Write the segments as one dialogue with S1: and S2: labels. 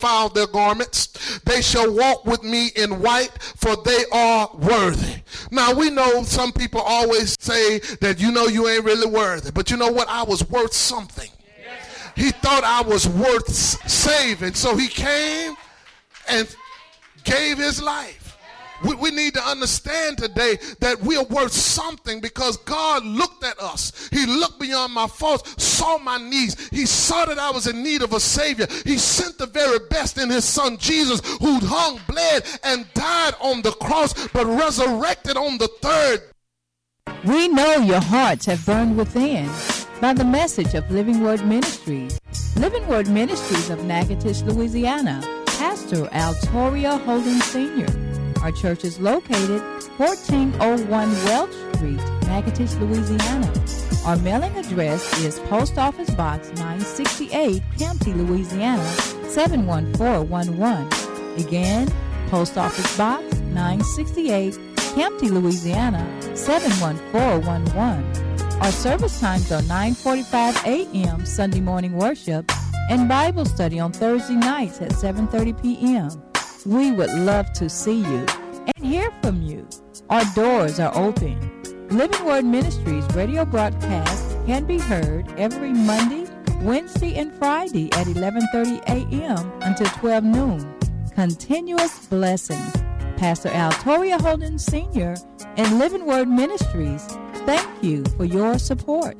S1: defile their garments. They shall walk with me in white, for they are worthy. Now, we know some people always say that, you ain't really worthy. But you know what? I was worth something. He thought I was worth saving. So he came and gave his life. We need to understand today that we are worth something because God looked at us. He looked beyond my faults, saw my needs. He saw that I was in need of a Savior. He sent the very best in his son Jesus, who hung, bled, and died on the cross, but resurrected on the third.
S2: We know your hearts have burned within by the message of Living Word Ministries. Living Word Ministries of Natchitoches, Louisiana. Pastor Altoria Holden Sr. Our church is located 1401 Welch Street, Natchitoches, Louisiana. Our mailing address is Post Office Box 968, Campty, Louisiana 71411. Again, Post Office Box 968, Campty, Louisiana 71411. Our service times are 9:45 a.m. Sunday morning worship and Bible study on Thursday nights at 7:30 p.m. We would love to see you and hear from you. Our doors are open. Living Word Ministries radio broadcast can be heard every Monday, Wednesday, and Friday at 11:30 a.m. until 12 noon. Continuous blessings. Pastor Altoria Holden Sr. and Living Word Ministries, thank you for your support.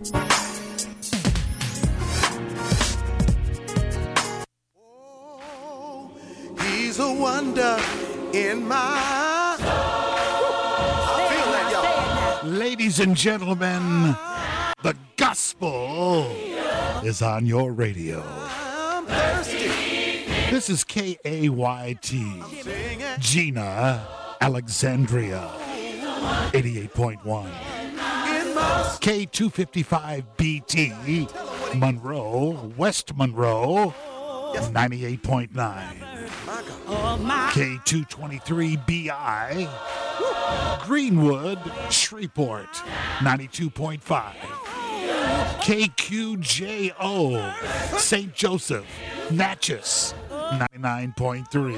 S3: He's a wonder in my I feel that, y'all.
S4: Ladies and gentlemen, the gospel is on your radio.
S3: I'm thirsty.
S4: This is KAYT, Gina, Alexandria, 88.1. K255BT, Monroe, West Monroe, 98.9. K223BI, Greenwood, Shreveport, 92.5. KQJO, St. Joseph, Natchez, 99.3.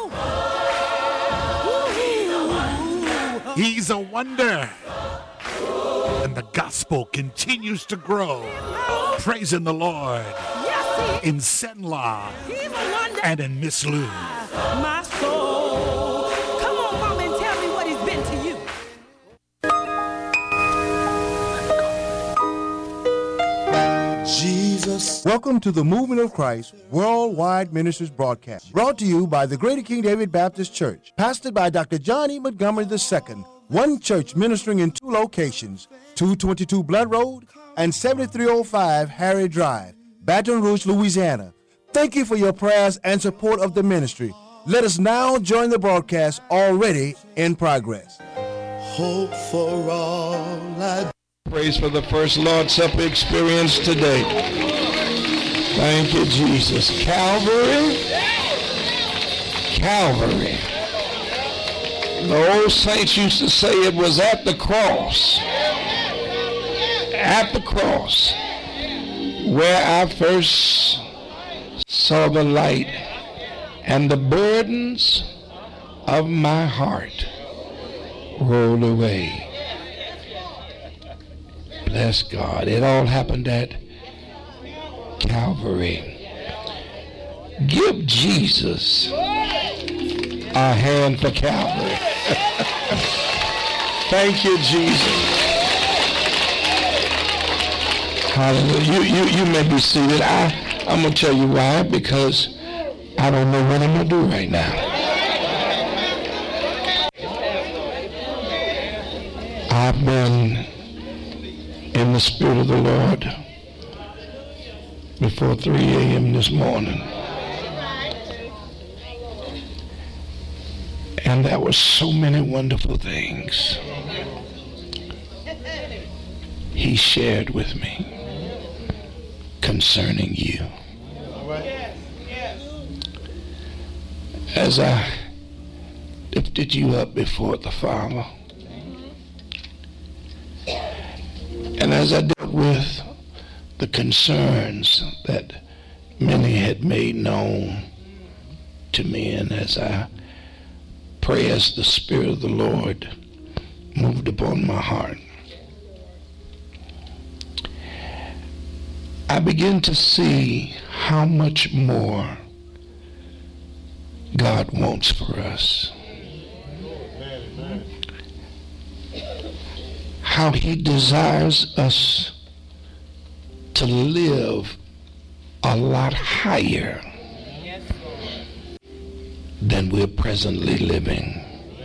S4: He's a wonder. And the gospel continues to grow. Praising the Lord in Senla and in Miss Lou.
S5: My soul. Come on, Mama, and tell me what he's been to you.
S6: Jesus. Welcome to the Movement of Christ Worldwide Ministries broadcast, brought to you by the Greater King David Baptist Church, pastored by Dr. John E. Montgomery II, one church ministering in two locations, 222 Blood Road and 7305 Harry Drive, Baton Rouge, Louisiana. Thank you for your prayers and support of the ministry. Let us now join the broadcast already in progress.
S3: Hope for all I
S7: Praise for the first Lord's Supper experience today. Thank you, Jesus. Calvary. Calvary. The old saints used to say it was at the cross. At the cross where I first saw the light and the burdens of my heart rolled away. Bless God. It all happened at Calvary. Give Jesus a hand for Calvary. Thank you, Jesus. Hallelujah. You may be seated. I'm going to tell you why, because I don't know what I'm going to do right now. I've been in the Spirit of the Lord before 3 a.m. this morning. And there were so many wonderful things he shared with me concerning you. As I lifted you up before the Father, and as I dealt with the concerns that many had made known to me, and as I pray as the Spirit of the Lord moved upon my heart, I begin to see how much more God wants for us. How he desires us to live a lot higher than we're presently living.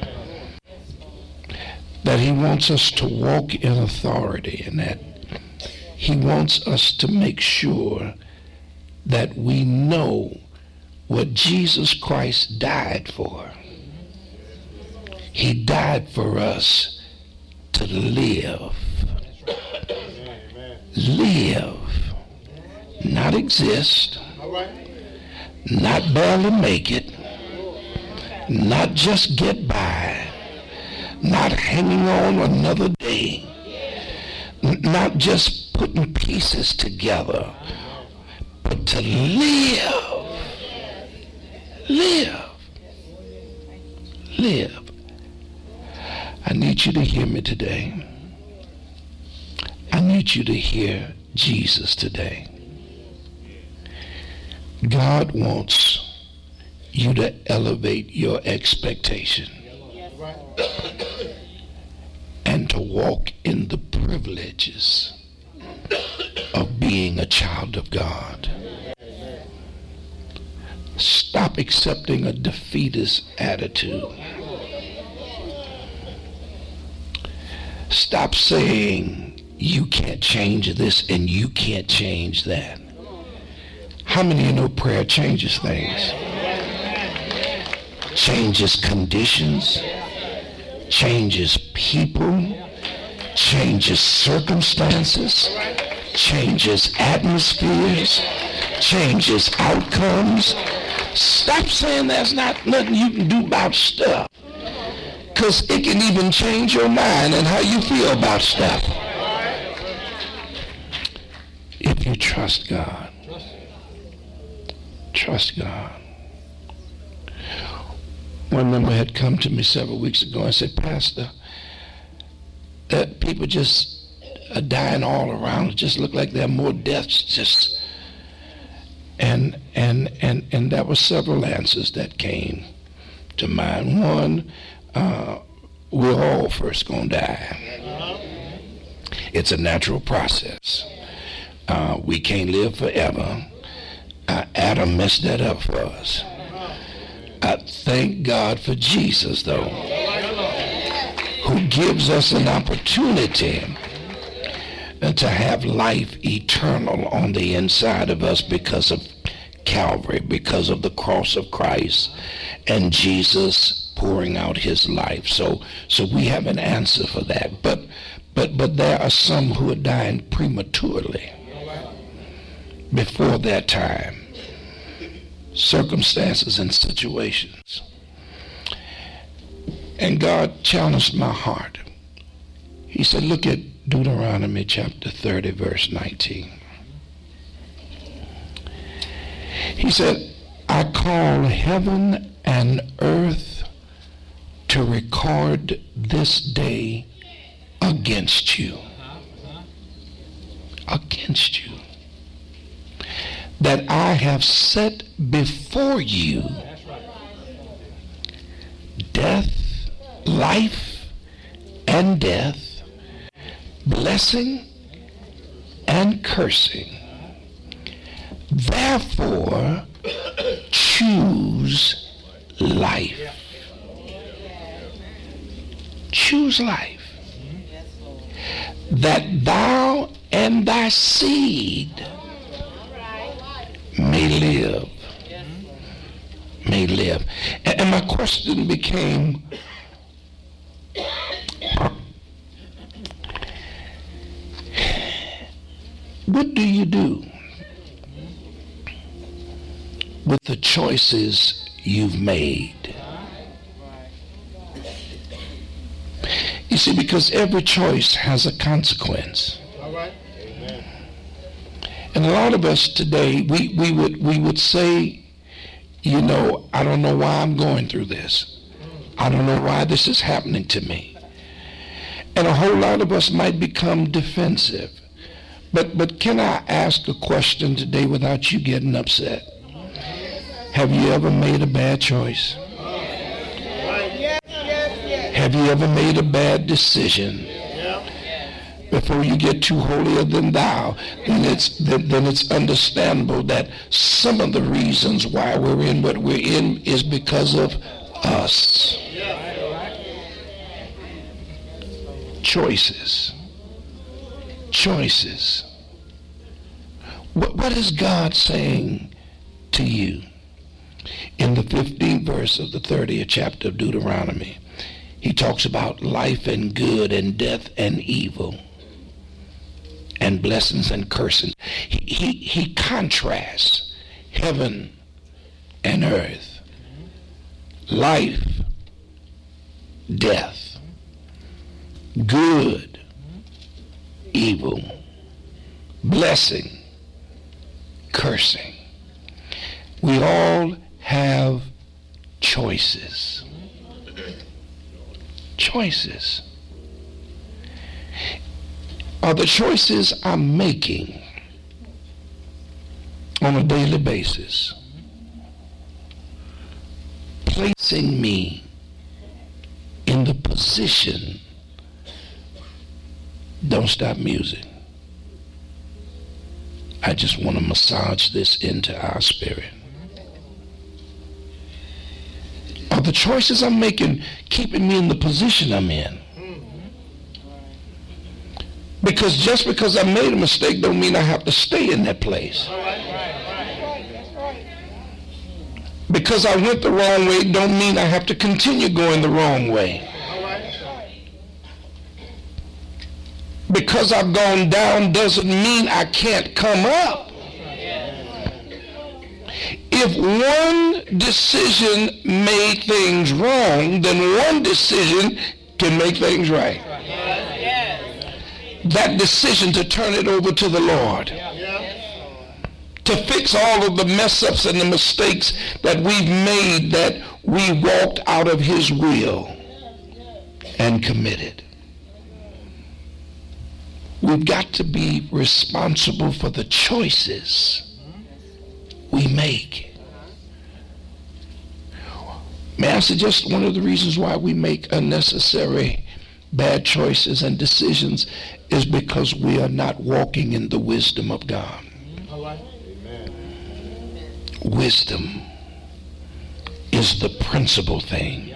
S7: That he wants us to walk in authority, and that he wants us to make sure that we know what Jesus Christ died for. He died for us to live. Live. Not exist. Not barely make it. Not just get by. Not hanging on another day. Not just putting pieces together. But to live. Live. Live. I need you to hear me today. I need you to hear Jesus today. God wants you to elevate your expectation and to walk in the privileges of being a child of God. Stop accepting a defeatist attitude. Stop saying you can't change this and you can't change that. How many of you know prayer changes things? Changes conditions, changes people, changes circumstances, changes atmospheres, changes outcomes. Stop saying there's not nothing you can do about stuff, because it can even change your mind and how you feel about stuff. If you trust God, trust God. One member had come to me several weeks ago and said, Pastor, people just are dying all around. It just look like there are more deaths. Just and there were several answers that came to mind. One, we're all first gonna die. It's a natural process. We can't live forever. Adam messed that up for us. I thank God for Jesus, though, who gives us an opportunity to have life eternal on the inside of us because of Calvary, because of the cross of Christ and Jesus pouring out his life. So we have an answer for that. But there are some who are dying prematurely before their time. Circumstances and situations. And God challenged my heart. He said, look at Deuteronomy chapter 30, verse 19. He said, I call heaven and earth to record this day against you. Against you. That I have set before you death, life, and death, blessing and cursing. Therefore, choose life. Choose life, that thou and thy seed may live. May live. And my question became, what do you do with the choices you've made? You see, because every choice has a consequence. And a lot of us today, we would say you know, I don't know why I'm going through this. I don't know why this is happening to me. And a whole lot of us might become defensive. But can I ask a question today without you getting upset? Have you ever made a bad choice? Have you ever made a bad decision? Before you get too holier than thou, then it's understandable that some of the reasons why we're in what we're in is because of us. Choices. Choices. What is God saying to you? In the 15th verse of the 30th chapter of Deuteronomy, he talks about life and good and death and evil and blessings and cursing. He contrasts heaven and earth, life, death, good, evil, blessing, cursing. We all have choices. Choices. Are the choices I'm making on a daily basis placing me in the position? Don't stop music. I just want to massage this into our spirit. Are the choices I'm making keeping me in the position I'm in? Because just because I made a mistake don't mean I have to stay in that place. Because I went the wrong way don't mean I have to continue going the wrong way. Because I've gone down doesn't mean I can't come up. If one decision made things wrong, then one decision can make things right. That decision to turn it over to the Lord, to fix all of the mess ups and the mistakes that we've made, that we walked out of his will and committed. We've got to be responsible for the choices we make. May I suggest one of the reasons why we make unnecessary bad choices and decisions is because we are not walking in the wisdom of God. Wisdom is the principal thing.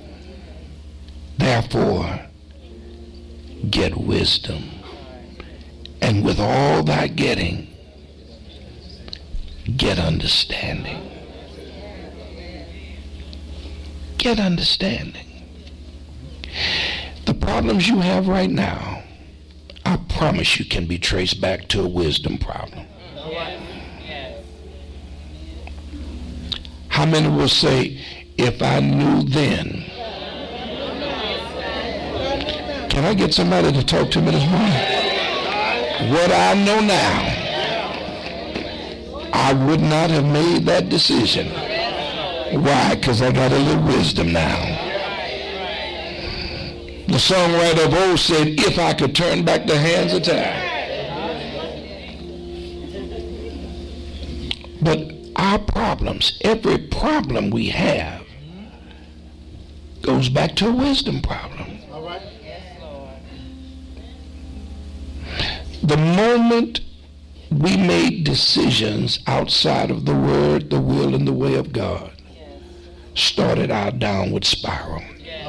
S7: Therefore, get wisdom. And with all thy getting, get understanding. Get understanding. The problems you have right now, I promise you can be traced back to a wisdom problem. How many will say, if I knew then? Can I get somebody to talk to me this morning? What I know now, I would not have made that decision. Why? Because I got a little wisdom now. The songwriter of old said, if I could turn back the hands of time. But our problems, every problem we have, goes back to a wisdom problem. The moment we made decisions outside of the word, the will, and the way of God, started our downward spiral.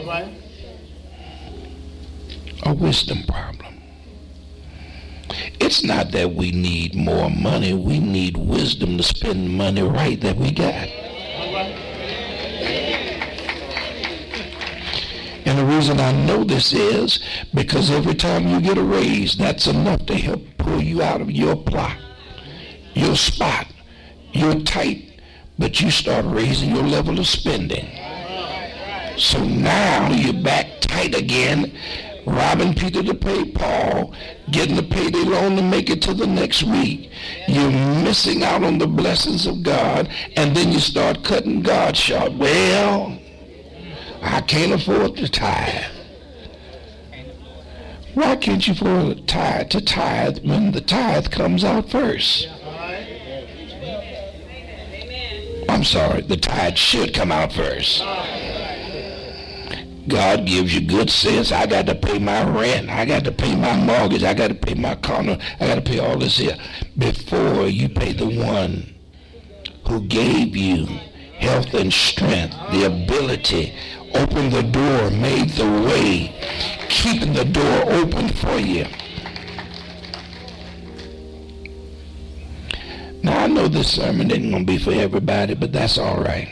S7: A wisdom problem. It's not that we need more money. We need wisdom to spend the money right that we got. And the reason I know this is because every time you get a raise, that's enough to help pull you out of your plot, your spot. You're tight, but you start raising your level of spending. So now you're back tight again, robbing Peter to pay Paul, getting a payday loan to make it to the next week. You're missing out on the blessings of God, and then you start cutting God short. Well, I can't afford to tithe. Why can't you afford to tithe when the tithe comes out first? I'm sorry, the tithe should come out first. God gives you good sense. I got to pay my rent. I got to pay my mortgage. I got to pay my condo. I got to pay all this here before you pay the one who gave you health and strength, the ability, opened the door, made the way, keeping the door open for you. Now, I know this sermon isn't going to be for everybody, but that's all right.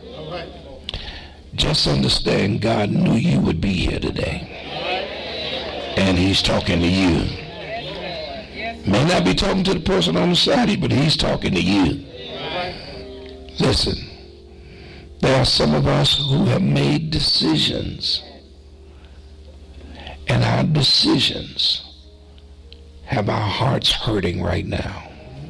S7: Just understand God knew you would be here today. And he's talking to you. May not be talking to the person on the side, but he's talking to you. Listen, there are some of us who have made decisions, and our decisions have our hearts hurting right now.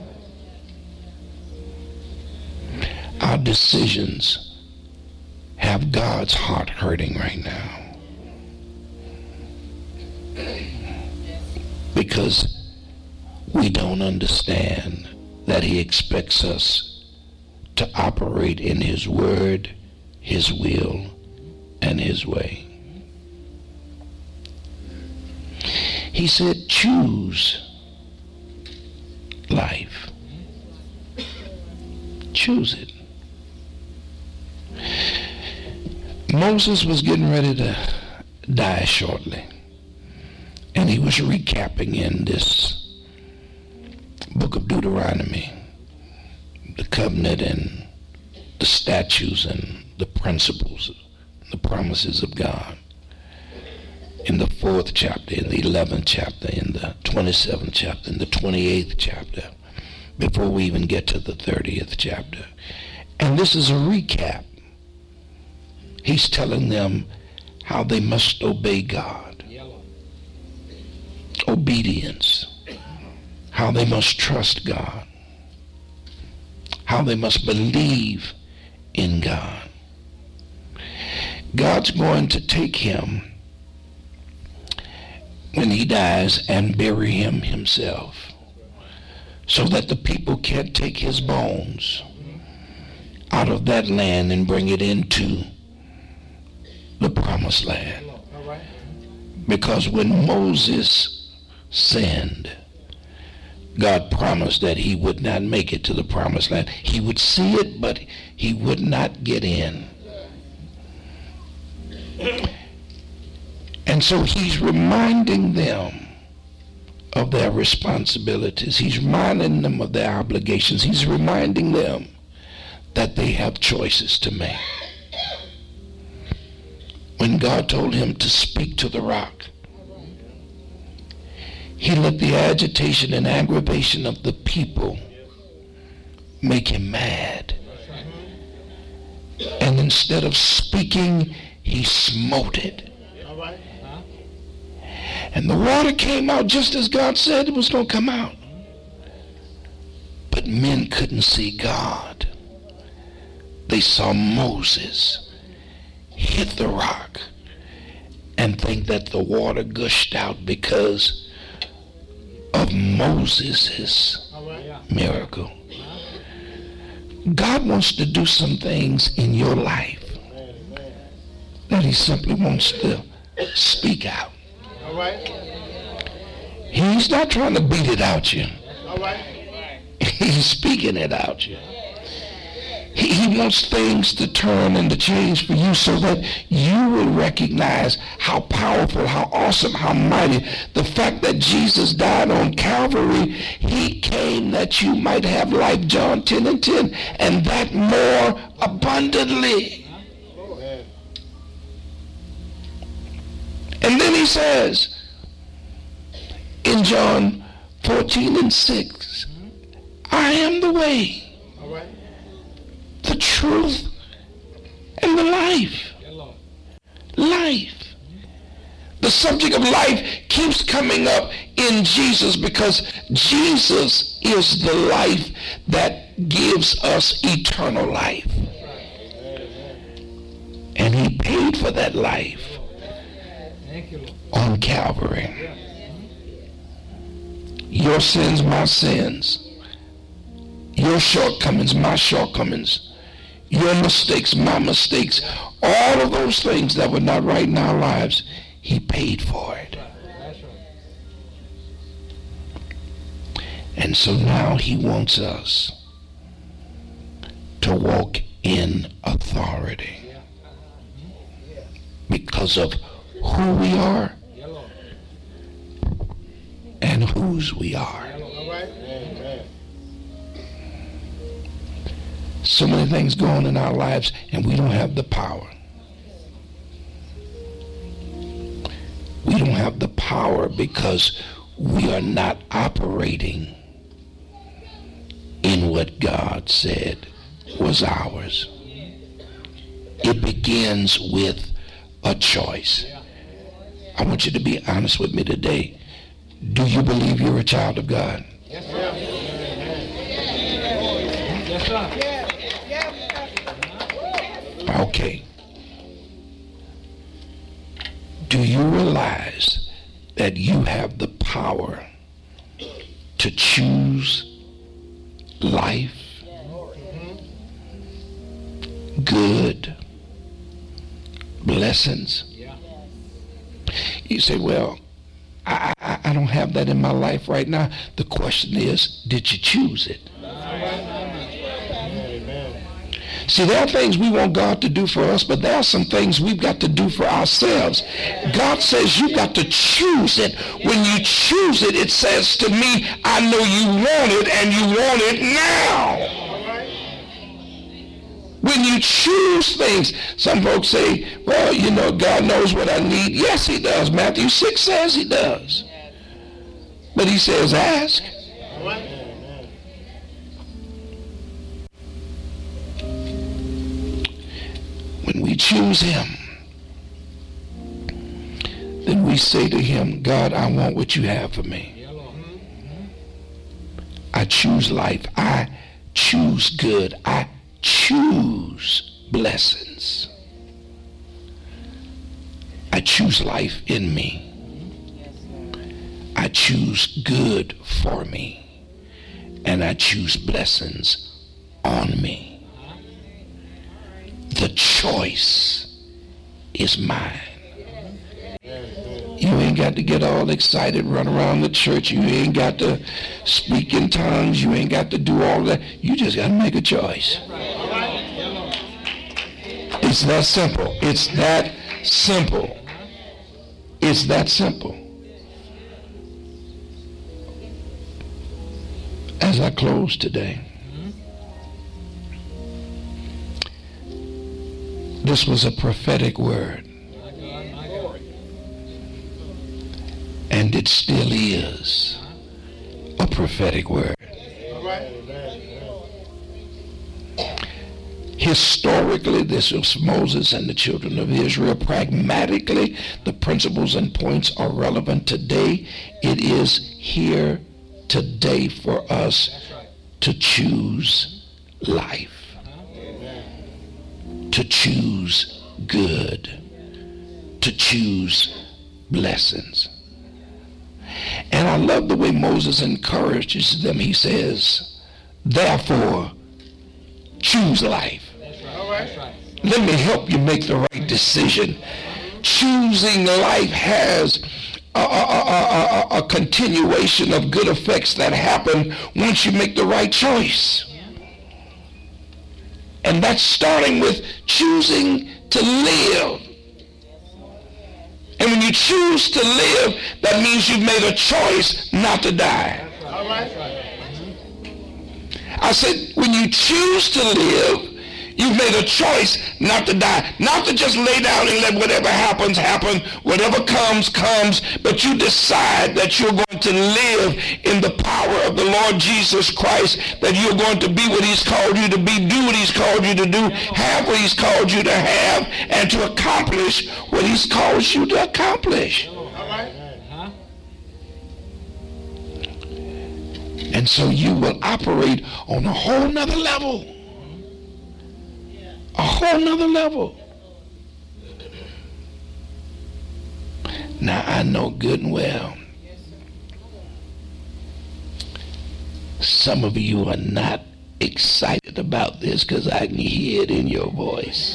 S7: Our decisions have God's heart hurting right now. Because we don't understand that he expects us to operate in his word, his will, and his way. He said, choose life. Choose it. Moses was getting ready to die shortly, and he was recapping in this book of Deuteronomy the covenant and the statutes and the principles, the promises of God. In the 4th chapter, in the 11th chapter, in the 27th chapter, in the 28th chapter, before we even get to the 30th chapter. And this is a recap. He's telling them how they must obey God. Obedience. How they must trust God. How they must believe in God. God's going to take him when he dies and bury him himself, so that the people can't take his bones out of that land and bring it into the promised land. Because when Moses sinned, God promised that he would not make it to the promised land. He would see it, but he would not get in. And so he's reminding them of their responsibilities. He's reminding them of their obligations. He's reminding them that they have choices to make. When God told him to speak to the rock, he let the agitation and aggravation of the people make him mad. And instead of speaking, he smote it. And the water came out just as God said it was going to come out. But men couldn't see God. They saw Moses hit the rock and think that the water gushed out because of Moses' miracle. God wants to do some things in your life that he simply wants to speak out. He's not trying to beat it out you. He's speaking it out you. He wants things to turn and to change for you so that you will recognize how powerful, how awesome, how mighty. The fact that Jesus died on Calvary, he came that you might have life, John 10:10, and that more abundantly. And then he says in John 14:6, I am the way, the truth, and the life. Life. The the subject of life keeps coming up in Jesus because Jesus is the life that gives us eternal life. And he paid for that life on Calvary. Your sins, my sins. Your shortcomings, my shortcomings. Your mistakes, my mistakes. All of those things that were not right in our lives, he paid for it. And so now he wants us to walk in authority because of who we are and whose we are. So many things go on in our lives and we don't have the power. We don't have the power because we are not operating in what God said was ours. It begins with a choice. I want you to be honest with me today. Do you believe you're a child of God?
S5: Yes, sir. Yes, sir.
S7: Okay. Do you realize that you have the power to choose life, good, blessings? You say, well, I don't have that in my life right now. The question is, did you choose it? See, there are things we want God to do for us, but there are some things we've got to do for ourselves. God says you got to choose it. When you choose it, it says to me, I know you want it and you want it now. When you choose things, some folks say, well, you know, God knows what I need. Yes, he does. Matthew 6 says he does. But he says, ask. When we choose him, then we say to him, God, I want what you have for me. I choose life. I choose good. I choose blessings. I choose life in me. I choose good for me. And I choose blessings on me. The choice is mine. You ain't got to get all excited, run around the church. You ain't got to speak in tongues. You ain't got to do all that. You just got to make a choice. It's that simple. It's that simple. It's that simple. As I close today, this was a prophetic word. And it still is a prophetic word. Historically, this was Moses and the children of Israel. Pragmatically, the principles and points are relevant today. It is here today for us to choose life, to choose good, to choose blessings. And I love the way Moses encourages them. He says, therefore, choose life. Let me help you make the right decision. Choosing life has a continuation of good effects that happen once you make the right choice. And that's starting with choosing to live. And when you choose to live, that means you've made a choice not to die. I said, when you choose to live, you've made a choice not to die. Not to just lay down and let whatever happens, happen. Whatever comes, comes. But you decide that you're going to live in the power of the Lord Jesus Christ. That you're going to be what he's called you to be, do what he's called you to do, have what he's called you to have, and to accomplish what he's called you to accomplish. And so you will operate on a whole nother level. A whole nother level. Now I know good and well some of you are not excited about this because I can hear it in your voice.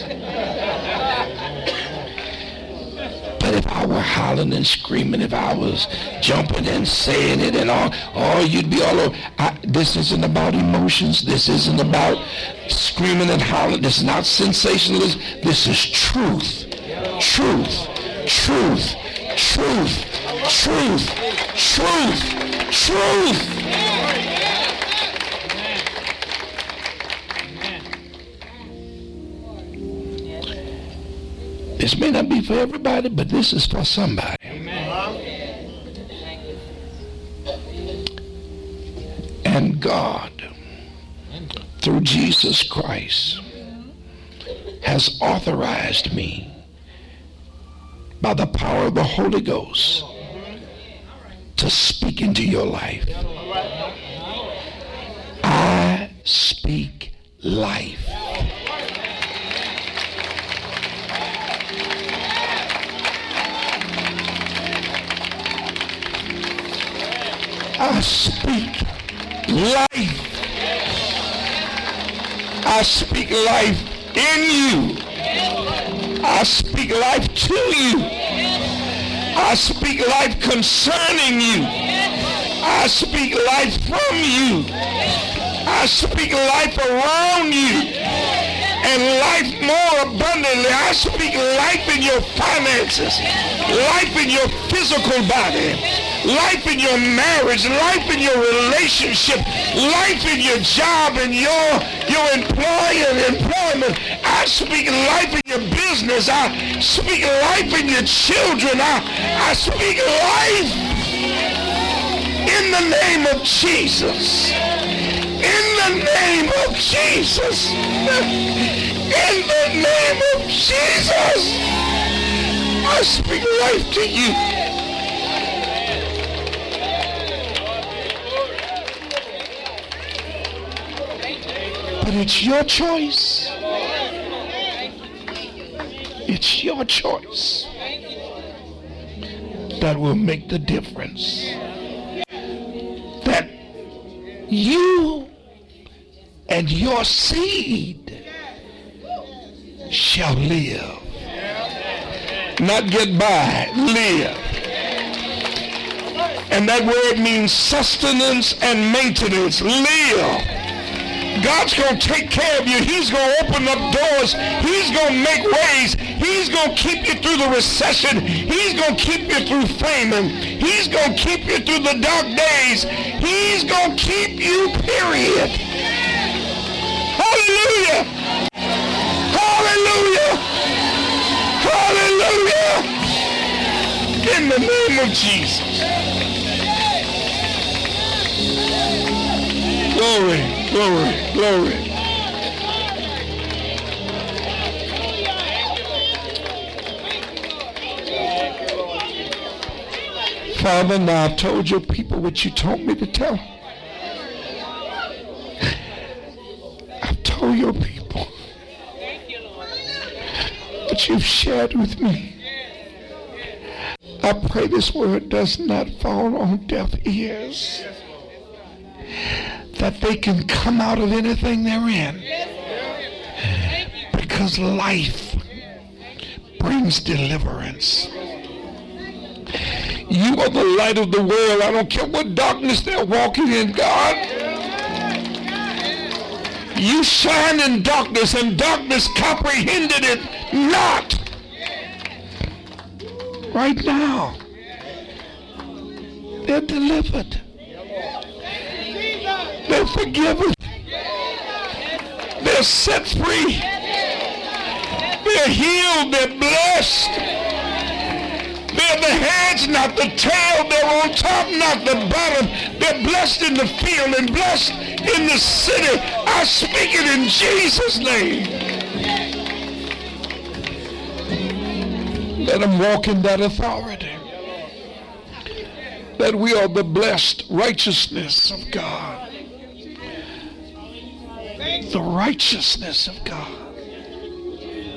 S7: But if I were hollering and screaming, if I was jumping and saying it and all you'd be all over. This isn't about emotions. This isn't about screaming and hollering. This is not sensationalism. This is truth. Truth. Truth. Truth. Truth. Truth. Truth. This may not be for everybody, but this is for somebody. And God, through Jesus Christ, has authorized me by the power of the Holy Ghost to speak into your life. I speak life. I speak life. I speak life in you. I speak life to you. I speak life concerning you. I speak life from you. I speak life around you. And life more abundantly. I speak life in your finances, life in your physical body, life in your marriage, life in your relationship, life in your job and your employment. I speak life in your business. I speak life in your children. I speak life in the name of Jesus. In the name of Jesus. In the name of Jesus. I speak life to you. But it's your choice. It's your choice that will make the difference. That you and your seed shall live. Not get by, live. And that word means sustenance and maintenance. Live. God's going to take care of you. He's going to open up doors. He's going to make ways. He's going to keep you through the recession. He's going to keep you through famine. He's going to keep you through the dark days. He's going to keep you, period. Hallelujah. Hallelujah. Hallelujah. In the name of Jesus. Glory, glory, glory. Father, now I've told your people what you told me to tell. I've told your people what you've shared with me. I pray this word does not fall on deaf ears, that they can come out of anything they're in, because life brings deliverance. You are the light of the world. I don't care what darkness they're walking in, God. You shine in darkness, and darkness comprehended it not. Right now, they're delivered. They're forgiven. They're set free. They're healed. They're blessed. They're the heads, not the tail. They're on top, not the bottom. They're blessed in the field and blessed in the city. I speak it in Jesus' name. Let them walk in that authority. that we are the blessed righteousness of God. The righteousness of God.